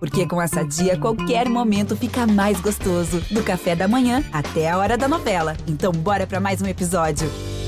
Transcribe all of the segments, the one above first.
Porque com a Sadia, qualquer momento fica mais gostoso. Do café da manhã até a hora da novela. Então bora pra mais um episódio.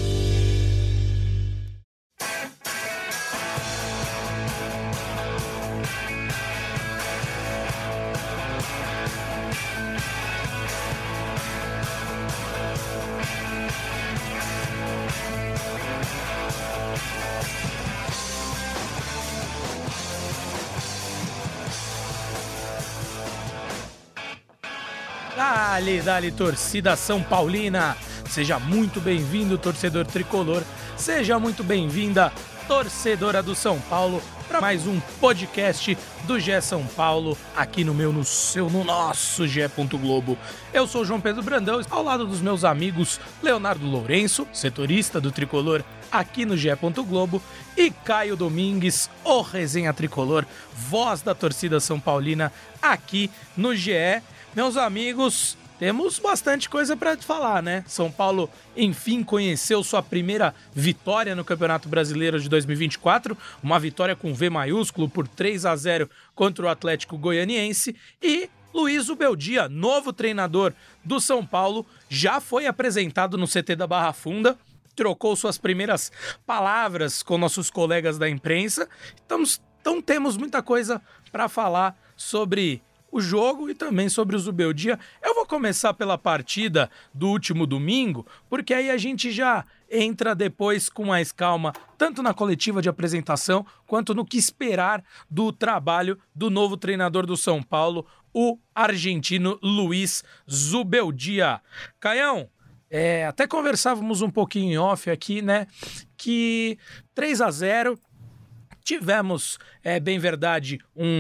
Dale, torcida São Paulina! Seja muito bem-vindo, torcedor tricolor. Seja muito bem-vinda, torcedora do São Paulo, para mais um podcast do GE São Paulo, aqui no nosso GE. Globo. Eu sou o João Pedro Brandão, ao lado dos meus amigos Leonardo Lourenço, setorista do tricolor aqui no GE. Globo, e Caio Domingues, o resenha tricolor, voz da torcida São Paulina aqui no GE. Meus amigos, temos bastante coisa para falar, né? São Paulo, enfim, conheceu sua primeira vitória no Campeonato Brasileiro de 2024, uma vitória com V maiúsculo por 3-0 contra o Atlético Goianiense, e Luiz Zubeldia, novo treinador do São Paulo, já foi apresentado no CT da Barra Funda, trocou suas primeiras palavras com nossos colegas da imprensa, então temos muita coisa para falar sobre o jogo e também sobre o Zubeldia. Eu vou começar pela partida do último domingo, porque aí a gente já entra depois com mais calma, tanto na coletiva de apresentação, quanto no que esperar do trabalho do novo treinador do São Paulo, o argentino Luiz Zubeldia. Caião, até conversávamos um pouquinho em off aqui, né, que 3-0... Tivemos, bem verdade,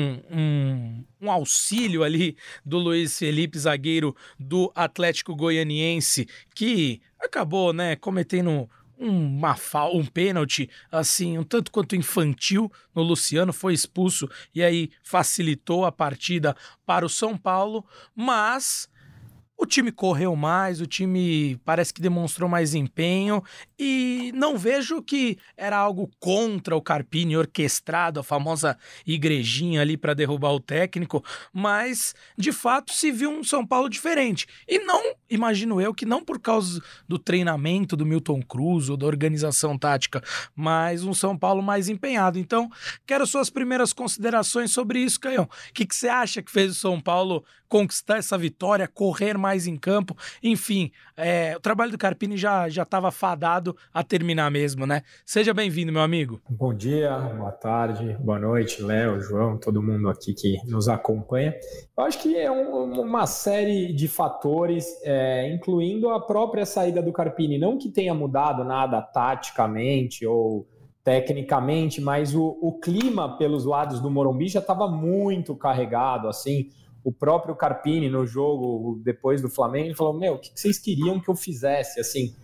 um auxílio ali do Luiz Felipe, zagueiro do Atlético Goianiense, que acabou, né, cometendo um pênalti, assim, um tanto quanto infantil no Luciano, foi expulso e aí facilitou a partida para o São Paulo, mas o time correu mais, o time parece que demonstrou mais empenho e não vejo que era algo contra o Carpini orquestrado, a famosa igrejinha ali para derrubar o técnico, mas de fato se viu um São Paulo diferente. E não, imagino eu, que não por causa do treinamento do Milton Cruz ou da organização tática, mas um São Paulo mais empenhado. Então, quero suas primeiras considerações sobre isso, Caião. O que você acha que fez o São Paulo conquistar essa vitória, correr mais em campo? Enfim, o trabalho do Carpini já estava fadado a terminar mesmo, né? Seja bem-vindo, meu amigo. Bom dia, boa tarde, boa noite, Léo, João, todo mundo aqui que nos acompanha. Eu acho que é uma série de fatores, incluindo a própria saída do Carpini. Não que tenha mudado nada taticamente ou tecnicamente, mas o clima pelos lados do Morumbi já estava muito carregado, assim. O próprio Carpini no jogo, depois do Flamengo, falou, o que vocês queriam que eu fizesse? Assim,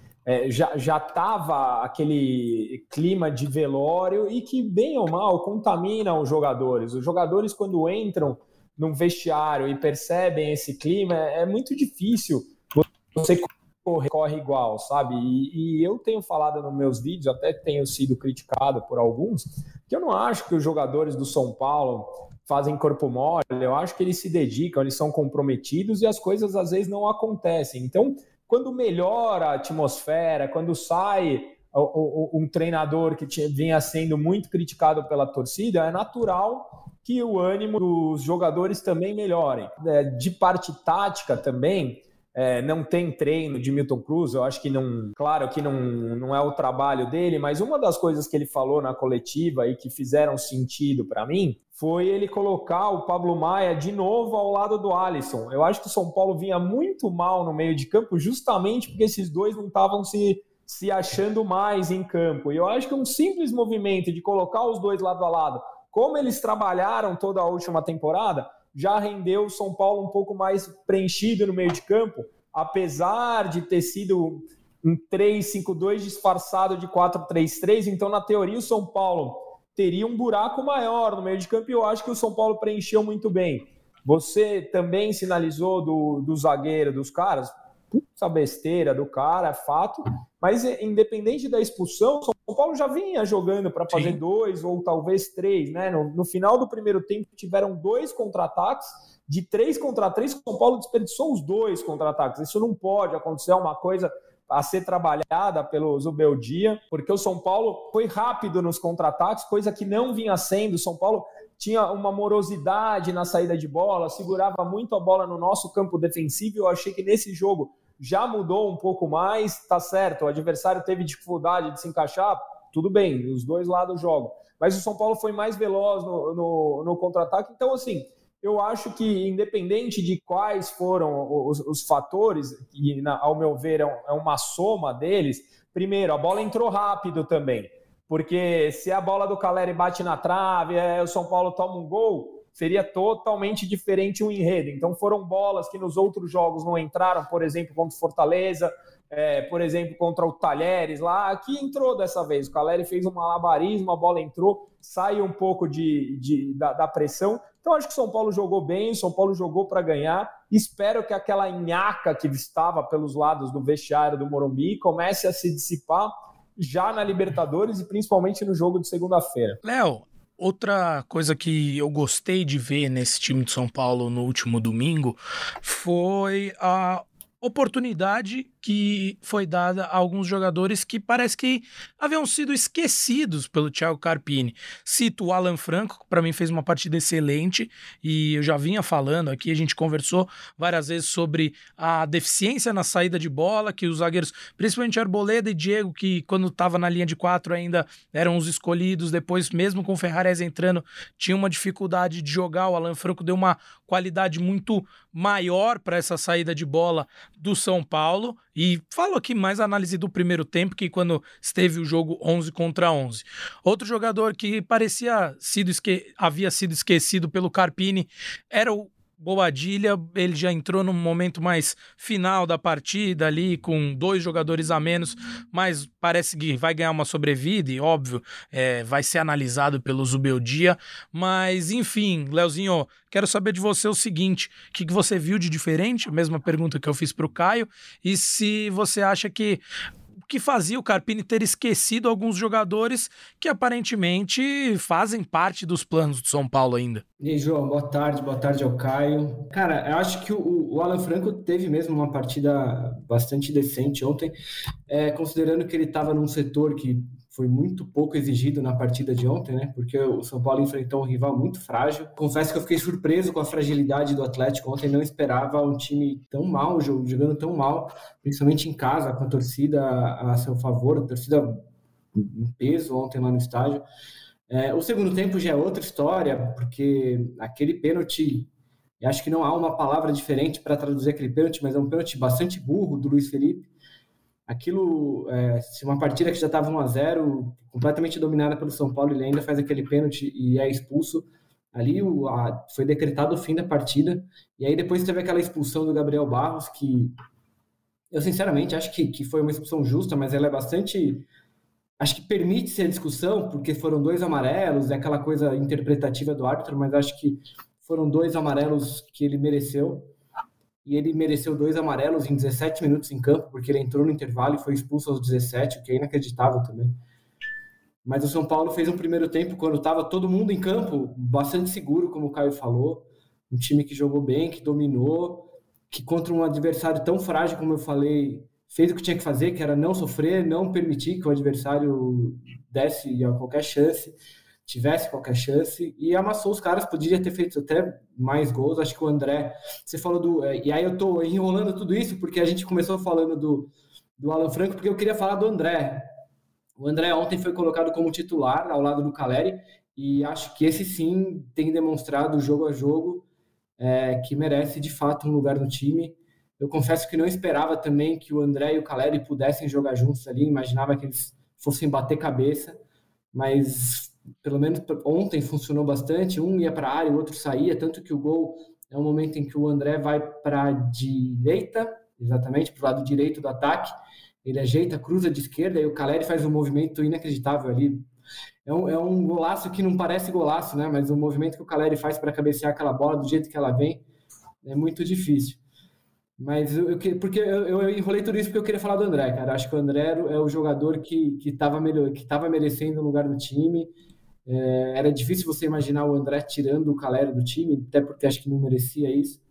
já estava aquele clima de velório e que, bem ou mal, contamina os jogadores. Os jogadores, quando entram num vestiário e percebem esse clima, é muito difícil você corre igual, sabe? E eu tenho falado nos meus vídeos, até tenho sido criticado por alguns, que eu não acho que os jogadores do São Paulo fazem corpo mole, eu acho que eles se dedicam, eles são comprometidos e as coisas às vezes não acontecem. Então, quando melhora a atmosfera, quando sai um treinador que vinha sendo muito criticado pela torcida, é natural que o ânimo dos jogadores também melhore. De parte tática também, não tem treino de Milton Cruz, eu acho que não, claro que não é o trabalho dele, mas uma das coisas que ele falou na coletiva e que fizeram sentido para mim foi ele colocar o Pablo Maia de novo ao lado do Alisson. Eu acho que o São Paulo vinha muito mal no meio de campo justamente porque esses dois não estavam se achando mais em campo. E eu acho que um simples movimento de colocar os dois lado a lado, como eles trabalharam toda a última temporada, já rendeu o São Paulo um pouco mais preenchido no meio de campo, apesar de ter sido um 3-5-2 disfarçado de 4-3-3. Então, na teoria, o São Paulo teria um buraco maior no meio de campo e eu acho que o São Paulo preencheu muito bem. Você também sinalizou do zagueiro dos caras, essa besteira do cara, é fato, mas independente da expulsão, o São Paulo já vinha jogando para fazer 2 ou talvez 3, né? No final do primeiro tempo tiveram 2 contra-ataques, de 3 contra 3, o São Paulo desperdiçou os 2 contra-ataques. Isso não pode acontecer, é uma coisa a ser trabalhada pelo Zubeldia, porque o São Paulo foi rápido nos contra-ataques, coisa que não vinha sendo. O São Paulo tinha uma morosidade na saída de bola, segurava muito a bola no nosso campo defensivo. Eu achei que nesse jogo já mudou um pouco mais, tá certo, o adversário teve dificuldade de se encaixar, tudo bem, os dois lados jogam. Mas o São Paulo foi mais veloz no contra-ataque. Então, assim, eu acho que, independente de quais foram os fatores, e ao meu ver é uma soma deles, primeiro, a bola entrou rápido também, porque se a bola do Calleri bate na trave, o São Paulo toma um gol, seria totalmente diferente o enredo. Então foram bolas que nos outros jogos não entraram, por exemplo, contra o Fortaleza, por exemplo, contra o Talheres lá, aqui entrou dessa vez. O Calleri fez um malabarismo, a bola entrou, sai um pouco da pressão. Então acho que o São Paulo jogou bem, o São Paulo jogou para ganhar. Espero que aquela nhaca que estava pelos lados do vestiário do Morumbi comece a se dissipar já na Libertadores e principalmente no jogo de segunda-feira. Léo, outra coisa que eu gostei de ver nesse time de São Paulo no último domingo foi a oportunidade que foi dada a alguns jogadores que parece que haviam sido esquecidos pelo Thiago Carpini. Cito o Alan Franco, que para mim fez uma partida excelente, e eu já vinha falando aqui, a gente conversou várias vezes sobre a deficiência na saída de bola, que os zagueiros, principalmente Arboleda e Diego, que quando estava na linha de 4 ainda eram os escolhidos, depois mesmo com o Ferrares entrando, tinha uma dificuldade de jogar. O Alan Franco deu uma qualidade muito maior para essa saída de bola do São Paulo. E falo aqui mais a análise do primeiro tempo, que quando esteve o jogo 11 contra 11. Outro jogador que parecia havia sido esquecido pelo Carpini era o Bobadilla. Ele já entrou num momento mais final da partida ali, com 2 jogadores a menos, mas parece que vai ganhar uma sobrevida e, óbvio, vai ser analisado pelo Zubeldia. Mas, enfim, Leozinho, quero saber de você o seguinte: o que você viu de diferente? A mesma pergunta que eu fiz para o Caio. E se você acha que fazia o Carpini ter esquecido alguns jogadores que aparentemente fazem parte dos planos do São Paulo ainda. E aí, João, boa tarde ao Caio. Cara, eu acho que o Alan Franco teve mesmo uma partida bastante decente ontem, considerando que ele estava num setor que foi muito pouco exigido na partida de ontem, né? Porque o São Paulo enfrentou um rival muito frágil. Confesso que eu fiquei surpreso com a fragilidade do Atlético ontem, não esperava um time tão mal, jogando tão mal, principalmente em casa, com a torcida a seu favor, a torcida em peso ontem lá no estádio. O segundo tempo já é outra história, porque aquele pênalti, acho que não há uma palavra diferente para traduzir aquele pênalti, mas é um pênalti bastante burro do Luiz Felipe. Aquilo, se uma partida que já estava 1-0, completamente dominada pelo São Paulo, ele ainda faz aquele pênalti e é expulso. Ali foi decretado o fim da partida, e aí depois teve aquela expulsão do Gabriel Barros, que eu sinceramente acho que foi uma expulsão justa, mas ela é bastante... Acho que permite-se a discussão, porque foram 2 amarelos, é aquela coisa interpretativa do árbitro, mas acho que foram 2 amarelos que ele mereceu. E ele mereceu 2 amarelos em 17 minutos em campo, porque ele entrou no intervalo e foi expulso aos 17, o que é inacreditável também. Mas o São Paulo fez um primeiro tempo, quando estava todo mundo em campo, bastante seguro, como o Caio falou. Um time que jogou bem, que dominou, que contra um adversário tão frágil, como eu falei, fez o que tinha que fazer, que era não sofrer, não permitir que o adversário desse a qualquer chance, tivesse qualquer chance, e amassou os caras. Poderia ter feito até mais gols. Acho que o André, você falou e aí eu tô enrolando tudo isso porque a gente começou falando do Alan Franco, porque eu queria falar do André. O André ontem foi colocado como titular ao lado do Calleri, e acho que esse sim tem demonstrado jogo a jogo que merece de fato um lugar no time. Eu confesso que não esperava também que o André e o Calleri pudessem jogar juntos ali, imaginava que eles fossem bater cabeça, mas pelo menos ontem funcionou bastante. Um ia para a área, o outro saía, tanto que o gol é um momento em que o André vai para a direita, exatamente, para o lado direito do ataque, ele ajeita, cruza de esquerda, e o Calleri faz um movimento inacreditável ali. É um golaço que não parece golaço, né? Mas o movimento que o Calleri faz para cabecear aquela bola do jeito que ela vem é muito difícil. Mas porque eu enrolei tudo isso porque eu queria falar do André, cara. Acho que o André é o jogador que estava merecendo o lugar do time. Era difícil você imaginar o André tirando o Calleri do time, até porque acho que não merecia isso.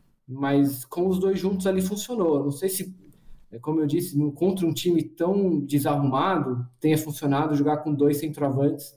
Mas com os dois juntos ali funcionou. Não sei se, como eu disse, contra um time tão desarrumado, tenha funcionado jogar com 2 centroavantes.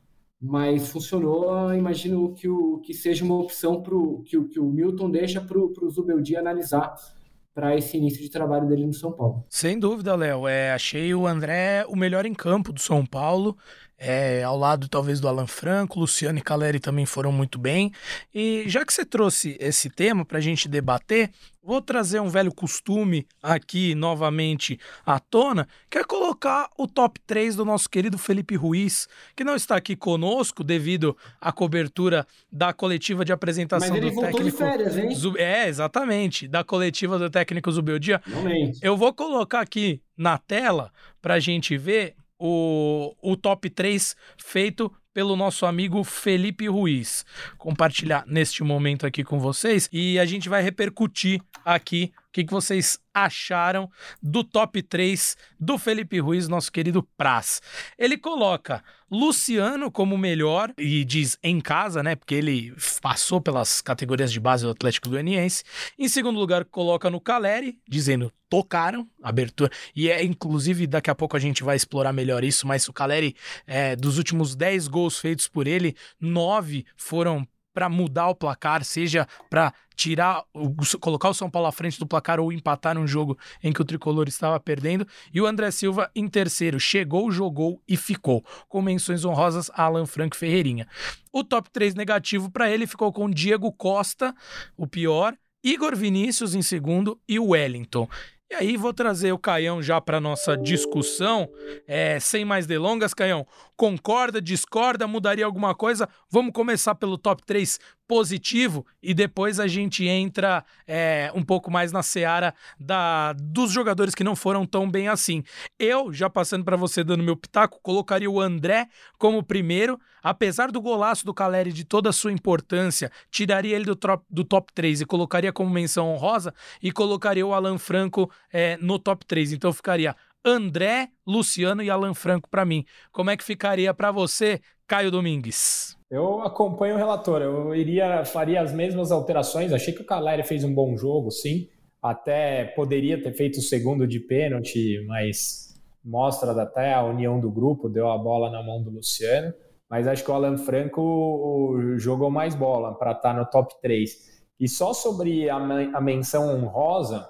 Mas funcionou. Imagino que seja uma opção que o Milton deixa para o Zubeldia analisar para esse início de trabalho dele no São Paulo. Sem dúvida, Léo. Achei o André o melhor em campo do São Paulo. Ao lado talvez do Alan Franco, Luciano e Calleri também foram muito bem. E já que você trouxe esse tema para a gente debater, vou trazer um velho costume aqui novamente à tona, que é colocar o top 3 do nosso querido Felipe Ruiz, que não está aqui conosco devido à cobertura da coletiva de apresentação do técnico. Mas ele voltou de férias, hein? Exatamente, da coletiva do técnico Zubeldia. Realmente. Eu vou colocar aqui na tela para a gente ver o top 3 feito pelo nosso amigo Felipe Ruiz. Compartilhar neste momento aqui com vocês e a gente vai repercutir aqui o que vocês acharam do top 3 do Felipe Ruiz, nosso querido Praz. Ele coloca Luciano como melhor e diz em casa, né? Porque ele passou pelas categorias de base do Atlético Goianiense. Em segundo lugar, coloca no Calleri, dizendo tocaram, abertura. E inclusive, daqui a pouco a gente vai explorar melhor isso, mas o Calleri, dos últimos 10 gols feitos por ele, 9 foram para mudar o placar, seja para colocar o São Paulo à frente do placar ou empatar um jogo em que o Tricolor estava perdendo. E o André Silva em terceiro, chegou, jogou e ficou, com menções honrosas a Alan Franco e Ferreirinha. O top 3 negativo para ele ficou com Diego Costa, o pior, Igor Vinícius em segundo e o Wellington. E aí vou trazer o Caião já para nossa discussão, sem mais delongas. Caião, concorda, discorda, mudaria alguma coisa? Vamos começar pelo top 3 positivo e depois a gente entra um pouco mais na seara dos jogadores que não foram tão bem assim. Eu, já passando para você dando meu pitaco, colocaria o André como primeiro, apesar do golaço do Calleri de toda a sua importância, tiraria ele do top 3 e colocaria como menção honrosa e colocaria o Alan Franco no top 3. Então ficaria André, Luciano e Alan Franco para mim. Como é que ficaria para você, Caio Domingues? Eu acompanho o relator, faria as mesmas alterações. Achei que o Calleri fez um bom jogo, sim. Até poderia ter feito o segundo de pênalti, mas mostra até a união do grupo, deu a bola na mão do Luciano. Mas acho que o Alan Franco jogou mais bola para estar no top 3. E só sobre a menção honrosa,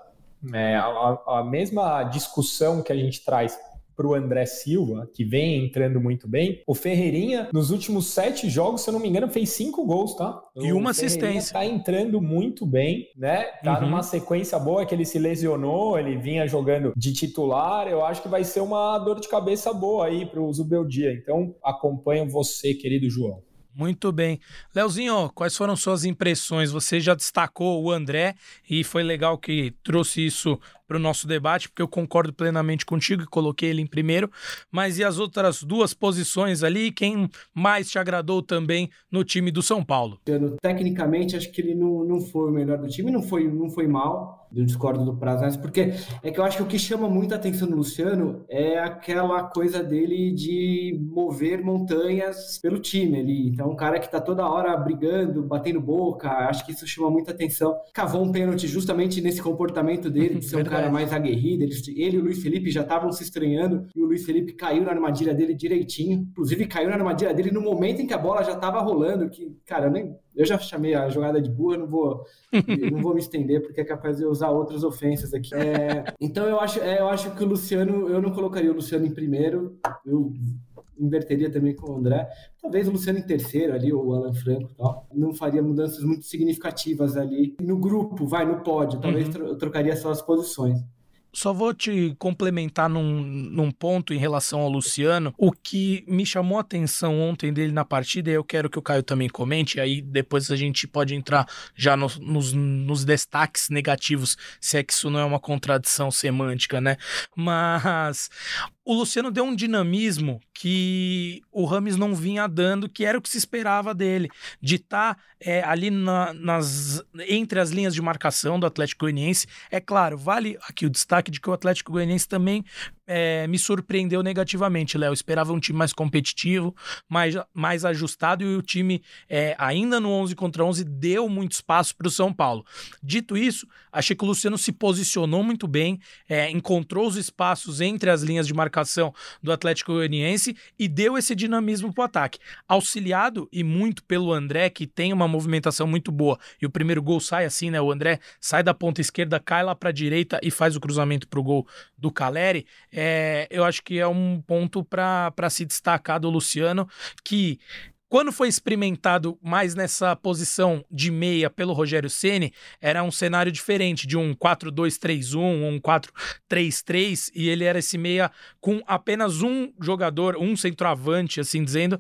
a mesma discussão que a gente traz para o André Silva, que vem entrando muito bem, o Ferreirinha, nos últimos 7 jogos, se eu não me engano, fez 5 gols, tá? E uma assistência. Tá entrando muito bem, né? Tá numa sequência boa, que ele se lesionou, ele vinha jogando de titular. Eu acho que vai ser uma dor de cabeça boa aí para o Zubeldia. Então, acompanho você, querido João. Muito bem. Leozinho, quais foram suas impressões? Você já destacou o André e foi legal que trouxe isso para o nosso debate, porque eu concordo plenamente contigo e coloquei ele em primeiro. Mas e as outras 2 posições ali? Quem mais te agradou também no time do São Paulo? Tecnicamente, acho que ele não foi o melhor do time, não foi mal. Eu discordo do Praz, porque é que eu acho que o que chama muita atenção no Luciano é aquela coisa dele de mover montanhas pelo time ali. Então, um cara que tá toda hora brigando, batendo boca, acho que isso chama muita atenção. Cavou um pênalti justamente nesse comportamento dele, de ser um cara mais aguerrido. Ele e o Luiz Felipe já estavam se estranhando e o Luiz Felipe caiu na armadilha dele direitinho. Inclusive, caiu na armadilha dele no momento em que a bola já tava rolando, que, cara, eu já chamei a jogada de burra, não vou me estender, porque é capaz de eu usar outras ofensas aqui. Então eu acho que o Luciano, eu não colocaria o Luciano em primeiro, eu inverteria também com o André, talvez o Luciano em terceiro ali, ou o Alan Franco e tal. Não faria mudanças muito significativas ali. No grupo, no pódio, talvez eu trocaria só as posições. Só vou te complementar num ponto em relação ao Luciano. O que me chamou a atenção ontem dele na partida, e eu quero que o Caio também comente, aí depois a gente pode entrar já nos destaques negativos, se é que isso não é uma contradição semântica, né? Mas o Luciano deu um dinamismo que o Rames não vinha dando, que era o que se esperava dele, de estar ali entre as linhas de marcação do Atlético Goianiense. É claro, vale aqui o destaque de que o Atlético Goianiense também me surpreendeu negativamente, Léo. Eu esperava um time mais competitivo, mais ajustado, e o time, ainda no 11 contra 11, deu muito espaço para o São Paulo. Dito isso, achei que o Luciano se posicionou muito bem, encontrou os espaços entre as linhas de marcação do Atlético Goianiense e deu esse dinamismo para o ataque. Auxiliado e muito pelo André, que tem uma movimentação muito boa, e o primeiro gol sai assim, né? O André sai da ponta esquerda, cai lá para a direita e faz o cruzamento para o gol do Caleri. Eu acho que é um ponto para se destacar do Luciano, que quando foi experimentado mais nessa posição de meia pelo Rogério Ceni, era um cenário diferente, de um 4-2-3-1, um 4-3-3, e ele era esse meia com apenas um jogador, um centroavante, assim dizendo,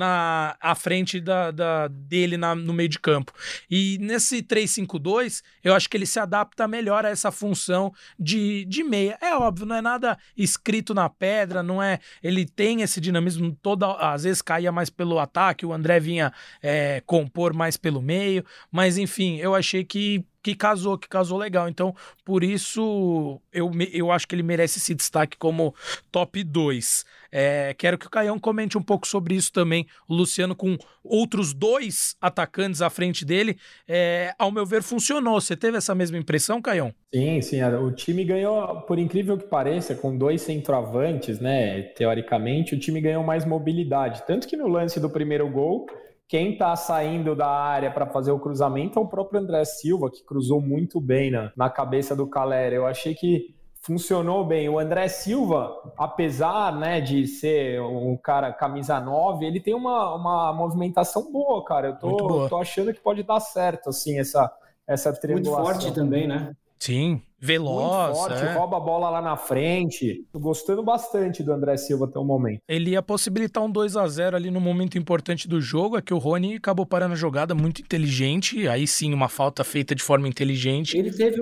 à frente dele no meio de campo. E nesse 3-5-2, eu acho que ele se adapta melhor a essa função de meia. É óbvio, não é nada escrito na pedra, não é... Ele tem esse dinamismo, às vezes caía mais pelo ataque, o André vinha compor mais pelo meio, mas enfim, eu achei que casou legal. Então, por isso, eu acho que ele merece esse destaque como top 2. Quero que o Caião comente um pouco sobre isso também. O Luciano com outros 2 atacantes à frente dele, ao meu ver, funcionou. Você teve essa mesma impressão, Caião? Sim, o time ganhou, por incrível que pareça, com 2 centroavantes, né? Teoricamente, o time ganhou mais mobilidade. Tanto que no lance do primeiro gol, quem está saindo da área para fazer o cruzamento é o próprio André Silva, que cruzou muito bem na cabeça do Caleri. Eu achei que funcionou bem. O André Silva, apesar, né, de ser um cara camisa 9, ele tem uma movimentação boa, cara. Eu tô achando que pode dar certo, assim, essa triangulação. Muito forte também, né? Sim, veloz. Muito forte, rouba a bola lá na frente. Tô gostando bastante do André Silva até o momento. Ele ia possibilitar um 2-0 ali no momento importante do jogo, é que o Rony acabou parando a jogada, muito inteligente, aí sim uma falta feita de forma inteligente. Ele teve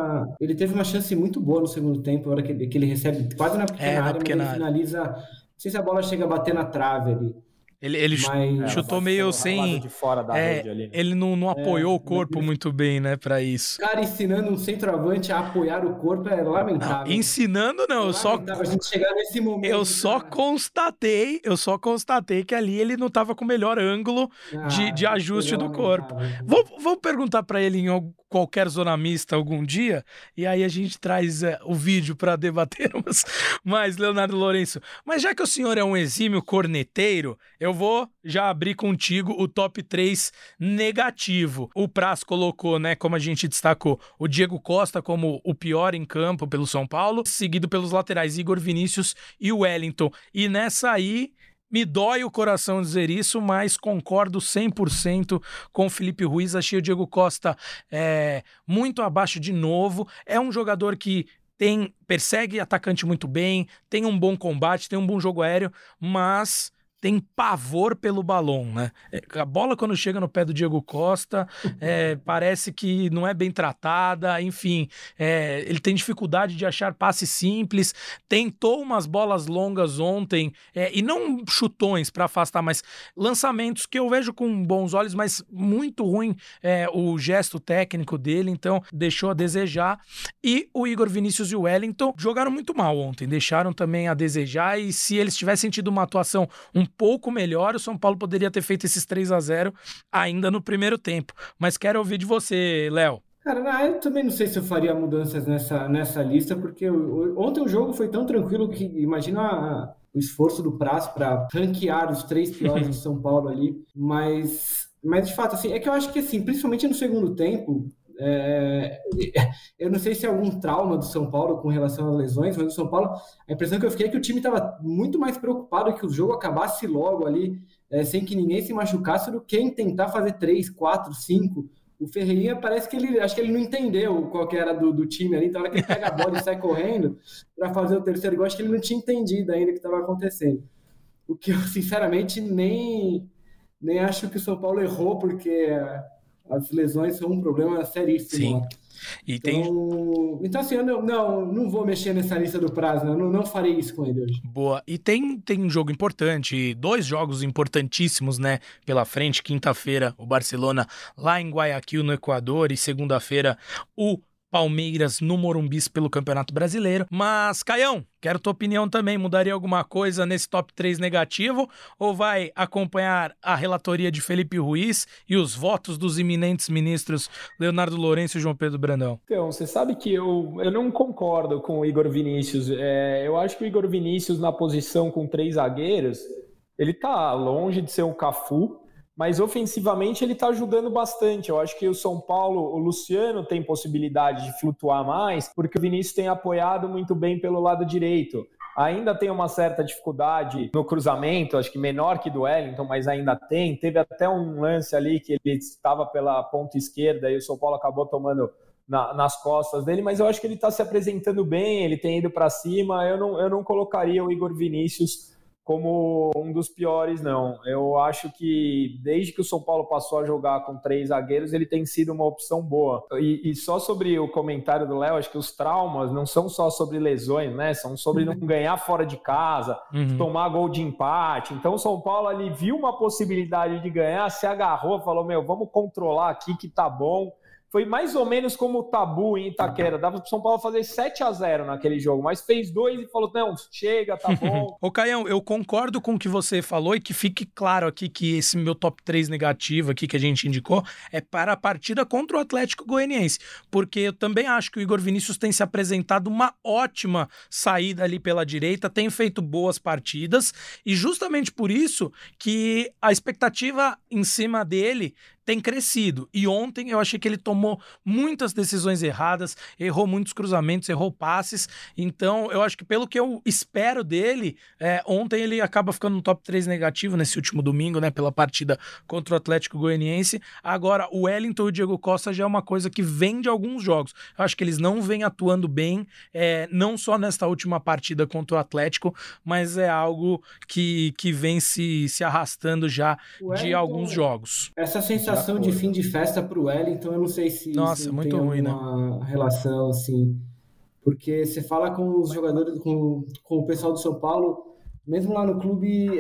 uma chance muito boa no segundo tempo, a hora que ele recebe quase na pequena área, mas ele finaliza, não sei se a bola chega a bater na trave ali. Ele chutou meio sem... de fora da rede ali, né? Ele não apoiou o corpo muito bem, né, pra isso. Cara, ensinando um centroavante a apoiar o corpo é lamentável. Não, ensinando não, a gente chegar nesse momento. Eu só constatei que ali ele não tava com o melhor ângulo de ajuste do corpo. Vou perguntar pra ele em qualquer zona mista algum dia, e aí a gente traz o vídeo pra debatermos mais, Leonardo Lourenço. Mas já que o senhor é um exímio corneteiro, eu vou já abrir contigo o top 3 negativo. O Praz colocou, né, como a gente destacou, o Diego Costa como o pior em campo pelo São Paulo, seguido pelos laterais Igor Vinícius e o Wellington. E nessa aí, me dói o coração dizer isso, mas concordo 100% com o Felipe Ruiz. Achei o Diego Costa muito abaixo de novo. É um jogador que persegue atacante muito bem, tem um bom combate, tem um bom jogo aéreo, mas tem pavor pelo balão, né? A bola, quando chega no pé do Diego Costa, parece que não é bem tratada, enfim, ele tem dificuldade de achar passe simples, tentou umas bolas longas ontem, e não chutões para afastar, mas lançamentos que eu vejo com bons olhos, mas muito ruim o gesto técnico dele, então deixou a desejar. E o Igor Vinícius e o Wellington jogaram muito mal ontem, deixaram também a desejar, e se eles tivessem tido uma atuação um pouco melhor, o São Paulo poderia ter feito esses 3-0 ainda no primeiro tempo. Mas quero ouvir de você, Léo. Cara, eu também não sei se eu faria mudanças nessa lista, porque ontem o jogo foi tão tranquilo que imagina o esforço do Praz para ranquear os 3 piores do São Paulo ali, mas de fato, assim, é que eu acho que, assim, principalmente no segundo tempo, eu não sei se é algum trauma do São Paulo com relação às lesões, mas o São Paulo, a impressão que eu fiquei é que o time estava muito mais preocupado que o jogo acabasse logo ali, sem que ninguém se machucasse, do que em tentar fazer 3, 4, 5. O Ferreirinha parece que acho que ele não entendeu qual que era do time ali, então na hora que ele pega a bola e sai correndo para fazer o terceiro gol, acho que ele não tinha entendido ainda o que estava acontecendo. O que eu, sinceramente, nem acho que o São Paulo errou, porque as lesões são um problema seríssimo. Então assim, eu não vou mexer nessa lista do prazo, não farei isso com ele hoje. Boa. E tem um jogo importante, 2 jogos importantíssimos, né, pela frente. Quinta-feira, o Barcelona lá em Guayaquil, no Equador, e segunda-feira, o Palmeiras no Morumbi pelo Campeonato Brasileiro. Mas, Caião, quero tua opinião também. Mudaria alguma coisa nesse top 3 negativo ou vai acompanhar a relatoria de Felipe Ruiz e os votos dos iminentes ministros Leonardo Lourenço e João Pedro Brandão? Então, você sabe que eu não concordo com o Igor Vinícius. Eu acho que o Igor Vinícius, na posição com 3 zagueiros, ele tá longe de ser um Cafu, mas ofensivamente ele está ajudando bastante. Eu acho que o São Paulo, o Luciano tem possibilidade de flutuar mais, porque o Vinícius tem apoiado muito bem pelo lado direito. Ainda tem uma certa dificuldade no cruzamento, acho que menor que do Wellington, mas ainda tem. Teve até um lance ali que ele estava pela ponta esquerda e o São Paulo acabou tomando nas costas dele, mas eu acho que ele está se apresentando bem, ele tem ido para cima. Eu não colocaria o Igor Vinícius como um dos piores, não. Eu acho que desde que o São Paulo passou a jogar com 3 zagueiros, ele tem sido uma opção boa. E só sobre o comentário do Léo, acho que os traumas não são só sobre lesões, né? São sobre não ganhar fora de casa, tomar gol de empate. Então o São Paulo ali viu uma possibilidade de ganhar, se agarrou, falou, vamos controlar aqui que tá bom. Foi mais ou menos como o Tabu em Itaquera. Dava pro São Paulo fazer 7-0 naquele jogo, mas fez 2 e falou, não, chega, tá bom. Ô, Caião, eu concordo com o que você falou e que fique claro aqui que esse meu top 3 negativo aqui que a gente indicou é para a partida contra o Atlético Goianiense, porque eu também acho que o Igor Vinícius tem se apresentado uma ótima saída ali pela direita, tem feito boas partidas e justamente por isso que a expectativa em cima dele tem crescido. E ontem eu achei que ele tomou muitas decisões erradas, errou muitos cruzamentos, errou passes. Então eu acho que pelo que eu espero dele, ontem ele acaba ficando no top 3 negativo nesse último domingo, né, pela partida contra o Atlético Goianiense. Agora, o Wellington e o Diego Costa já é uma coisa que vem de alguns jogos. Eu acho que eles não vêm atuando bem, não só nesta última partida contra o Atlético, mas é algo que vem se arrastando já de alguns jogos. Essa sensação de fim de festa pro Wellington, eu não sei se isso muito tem ruim, uma relação, assim, porque você fala com os jogadores, com o pessoal do São Paulo, mesmo lá no clube,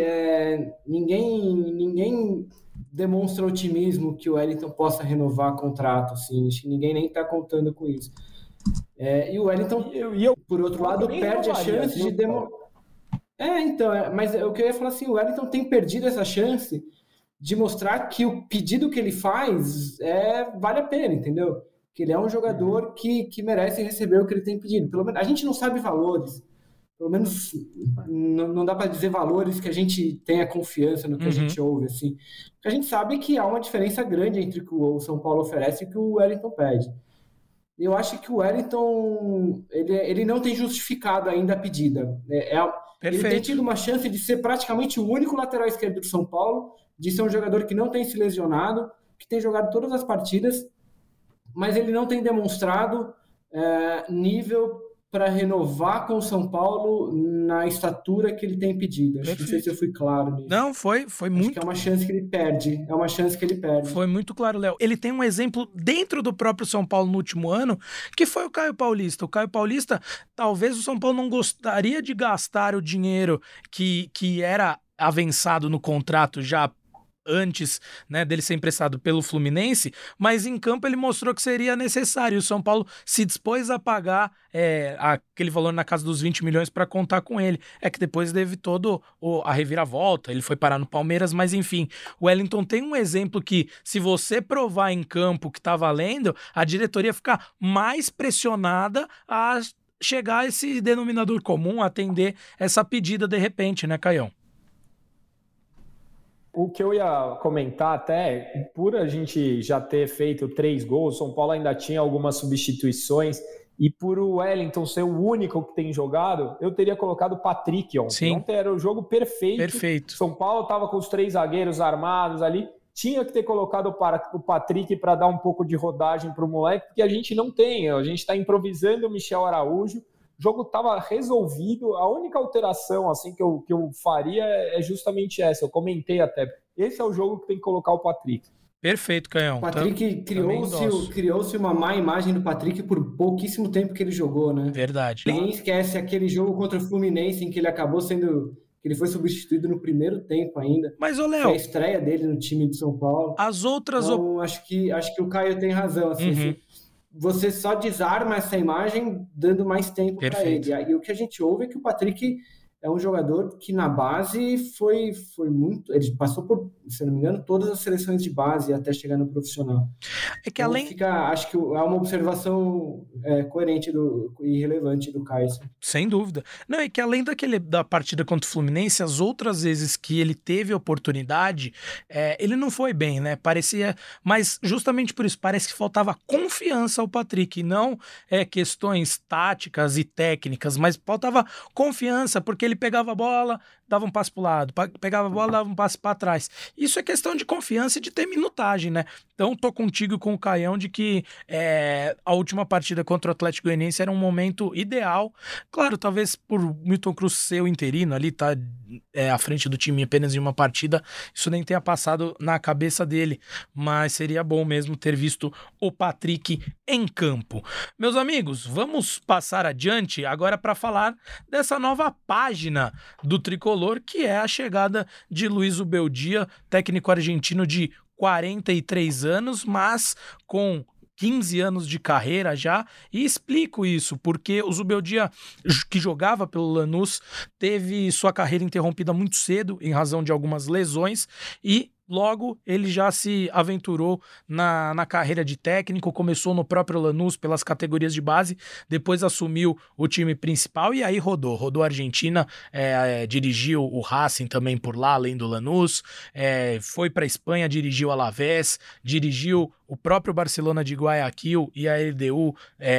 ninguém demonstra otimismo que o Wellington possa renovar contrato, assim, acho que ninguém nem tá contando com isso. E o Wellington, por outro lado, perde a chance de demonstrar. Mas o que eu ia falar assim, o Wellington tem perdido essa chance de mostrar que o pedido que ele faz vale a pena, entendeu? Que ele é um jogador que merece receber o que ele tem pedido. Pelo menos, a gente não sabe valores, pelo menos não dá para dizer valores que a gente tenha confiança no que a gente ouve, assim. A gente sabe que há uma diferença grande entre o que o São Paulo oferece e o que o Wellington pede. Eu acho que o Wellington ele não tem justificado ainda a pedida. Ele tem tido uma chance de ser praticamente o único lateral esquerdo do São Paulo, de ser um jogador que não tem se lesionado, que tem jogado todas as partidas, mas ele não tem demonstrado nível para renovar com o São Paulo na estatura que ele tem pedido. Não sei se eu fui claro nisso. Não, foi muito. Acho que é uma chance que ele perde. Foi muito claro, Léo. Ele tem um exemplo dentro do próprio São Paulo no último ano, que foi o Caio Paulista. O Caio Paulista, talvez o São Paulo não gostaria de gastar o dinheiro que era avançado no contrato já antes, né, dele ser emprestado pelo Fluminense, mas em campo ele mostrou que seria necessário. O São Paulo se dispôs a pagar aquele valor na casa dos 20 milhões para contar com ele. É que depois teve todo a reviravolta, ele foi parar no Palmeiras, mas enfim, o Wellington tem um exemplo que, se você provar em campo que tá valendo, a diretoria fica mais pressionada a chegar a esse denominador comum, atender essa pedida de repente, né, Caião? O que eu ia comentar até, por a gente já ter feito 3 gols, o São Paulo ainda tinha algumas substituições, e por o Wellington ser o único que tem jogado, eu teria colocado o Patrick ontem. Sim. Ontem era o jogo perfeito. São Paulo estava com os 3 zagueiros armados ali, tinha que ter colocado o Patrick para dar um pouco de rodagem para o moleque, porque a gente não tem, a gente está improvisando o Michel Araújo. O jogo estava resolvido. A única alteração assim, que eu faria é justamente essa. Eu comentei até. Esse é o jogo que tem que colocar o Patrick. Perfeito, Canhão. O Patrick criou-se uma má imagem do Patrick por pouquíssimo tempo que ele jogou, né? Verdade. Ninguém esquece aquele jogo contra o Fluminense em que ele acabou sendo... que ele foi substituído no primeiro tempo ainda. Mas, ô Léo... Foi a estreia dele no time de São Paulo. As outras... Então, acho que o Caio tem razão, assim. Você só desarma essa imagem dando mais tempo para ele. E o que a gente ouve é que o Patrick é um jogador que na base foi muito... Ele passou por, se não me engano, todas as seleções de base até chegar no profissional. É que além... acho que é uma observação coerente e relevante do Caio. Sem dúvida. Não, é que além da partida contra o Fluminense, as outras vezes que ele teve oportunidade, ele não foi bem, né? Parecia... Mas justamente por isso, parece que faltava confiança ao Patrick, não questões táticas e técnicas, mas faltava confiança, porque ele pegava a bola, dava um passe para o lado, pegava a bola, dava um passe para trás. Isso é questão de confiança e de ter minutagem, né? Então, tô contigo com o Caião de que a última partida contra o Atlético Goianiense era um momento ideal. Claro, talvez por Milton Cruz ser o interino ali, tá à frente do time apenas em uma partida, isso nem tenha passado na cabeça dele, mas seria bom mesmo ter visto o Patrick em campo. Meus amigos, vamos passar adiante agora para falar dessa nova página do Tricolor, que é a chegada de Luiz Ubeldia, técnico argentino de 43 anos, mas com 15 anos de carreira já, e explico isso, porque o Zubeldia, que jogava pelo Lanús, teve sua carreira interrompida muito cedo, em razão de algumas lesões, e logo ele já se aventurou na carreira de técnico, começou no próprio Lanús pelas categorias de base, depois assumiu o time principal e aí rodou a Argentina, dirigiu o Racing também por lá, além do Lanús, foi para a Espanha, dirigiu o Alavés, dirigiu o próprio Barcelona de Guayaquil e a LDU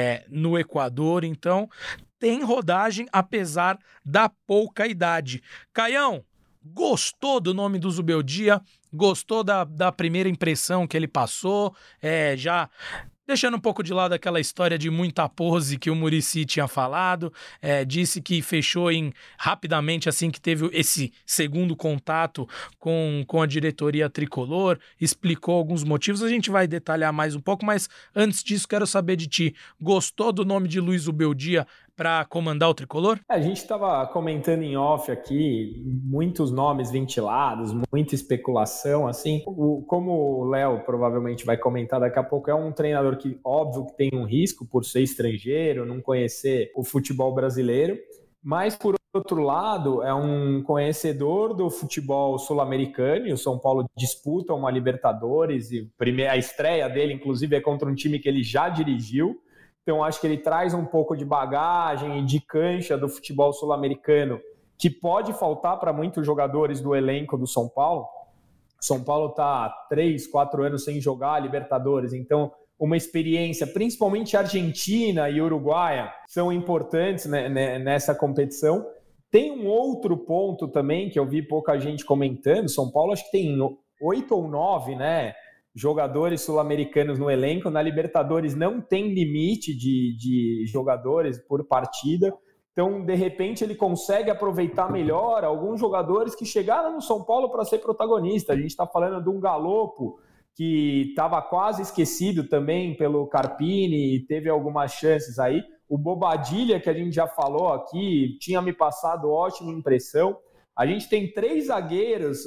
no Equador, então tem rodagem apesar da pouca idade. Caião, gostou do nome do Zubeldia? Gostou da primeira impressão que ele passou? Já deixando um pouco de lado aquela história de muita pose que o Muricy tinha falado, disse que fechou rapidamente assim que teve esse segundo contato com a diretoria tricolor, explicou alguns motivos, a gente vai detalhar mais um pouco, mas antes disso quero saber de ti, gostou do nome de Luiz Ubeldia para comandar o Tricolor? A gente estava comentando em off aqui, muitos nomes ventilados, muita especulação, assim, como o Léo provavelmente vai comentar daqui a pouco, é um treinador que, óbvio, que tem um risco por ser estrangeiro, não conhecer o futebol brasileiro, mas, por outro lado, é um conhecedor do futebol sul-americano, e o São Paulo disputa uma Libertadores, e a estreia dele, inclusive, é contra um time que ele já dirigiu. Então, acho que ele traz um pouco de bagagem e de cancha do futebol sul-americano, que pode faltar para muitos jogadores do elenco do São Paulo. São Paulo está há 3, 4 anos sem jogar a Libertadores, então uma experiência, principalmente argentina e uruguaia, são importantes, né, nessa competição. Tem um outro ponto também que eu vi pouca gente comentando. São Paulo acho que tem 8 ou 9, né, jogadores sul-americanos no elenco. Na Libertadores não tem limite de jogadores por partida. Então, de repente, ele consegue aproveitar melhor alguns jogadores que chegaram no São Paulo para ser protagonista. A gente está falando de um Galopo, que estava quase esquecido também pelo Carpini e teve algumas chances aí. O Bobadilla, que a gente já falou aqui, tinha me passado ótima impressão. A gente tem 3 zagueiros,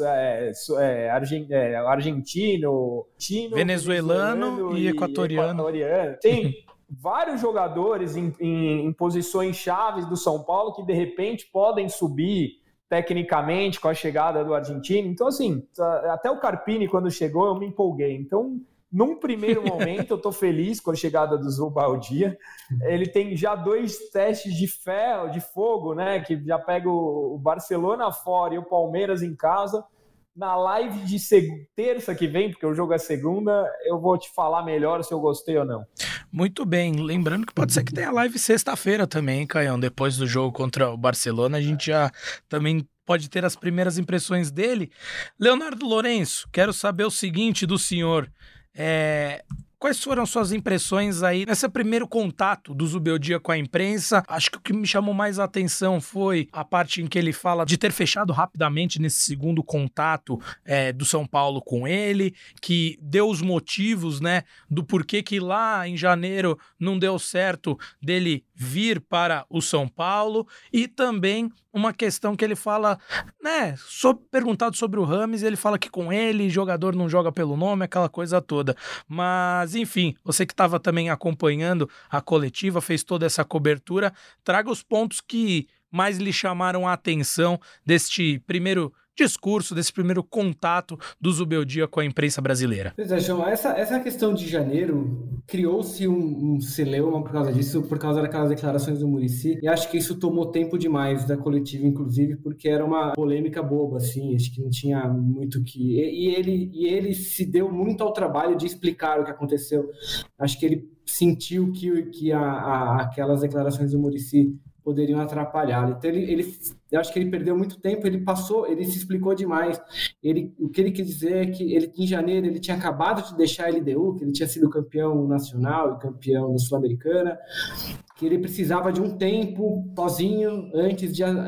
argentino, venezuelano e equatoriano. Tem vários jogadores em posições chaves do São Paulo que, de repente, podem subir tecnicamente com a chegada do argentino. Então, assim, até o Carpini, quando chegou, eu me empolguei. Então, num primeiro momento, eu estou feliz com a chegada do Zubeldia. Ele tem já 2 testes de ferro, de fogo, né? Que já pega o Barcelona fora e o Palmeiras em casa. Na live de terça que vem, porque o jogo é segunda, eu vou te falar melhor se eu gostei ou não. Muito bem, lembrando que pode ser que tenha live sexta-feira também, hein, Caião? Depois do jogo contra o Barcelona, a gente já também pode ter as primeiras impressões dele. Leonardo Lourenço, quero saber o seguinte do senhor. quais foram suas impressões aí nesse primeiro contato do Zubeldia com a imprensa? Acho que o que me chamou mais a atenção foi a parte em que ele fala de ter fechado rapidamente nesse segundo contato do São Paulo com ele, que deu os motivos, né, do porquê que lá em janeiro não deu certo dele vir para o São Paulo, e também uma questão que ele fala, né, perguntado sobre o Rames, ele fala que com ele, jogador não joga pelo nome, aquela coisa toda. Mas, enfim, você que estava também acompanhando a coletiva, fez toda essa cobertura, traga os pontos que mais lhe chamaram a atenção deste primeiro discurso, desse primeiro contato do Zubeldia com a imprensa brasileira. Pois é, João, essa questão de janeiro, criou-se um celeuma por causa disso, por causa daquelas declarações do Muricy, e acho que isso tomou tempo demais da coletiva, inclusive, porque era uma polêmica boba, assim, acho que não tinha muito que... E ele se deu muito ao trabalho de explicar o que aconteceu. Acho que ele sentiu que aquelas declarações do Muricy poderiam atrapalhá-lo. Então, eu acho que ele perdeu muito tempo, ele se explicou demais. O que ele quis dizer é que em janeiro ele tinha acabado de deixar a LDU, que ele tinha sido campeão nacional e campeão da Sul-Americana, que ele precisava de um tempo sozinho antes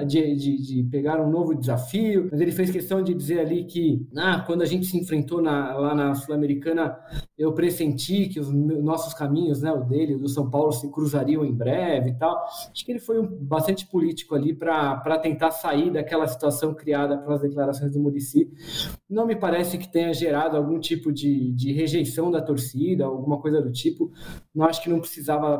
de pegar um novo desafio, mas ele fez questão de dizer ali que quando a gente se enfrentou lá na Sul-Americana, eu pressenti que os nossos caminhos, né, o dele e o do São Paulo, se cruzariam em breve e tal. Acho que ele foi bastante político ali para tentar sair daquela situação criada pelas declarações do Muricy. Não me parece que tenha gerado algum tipo de rejeição da torcida, alguma coisa do tipo. Não acho que não precisava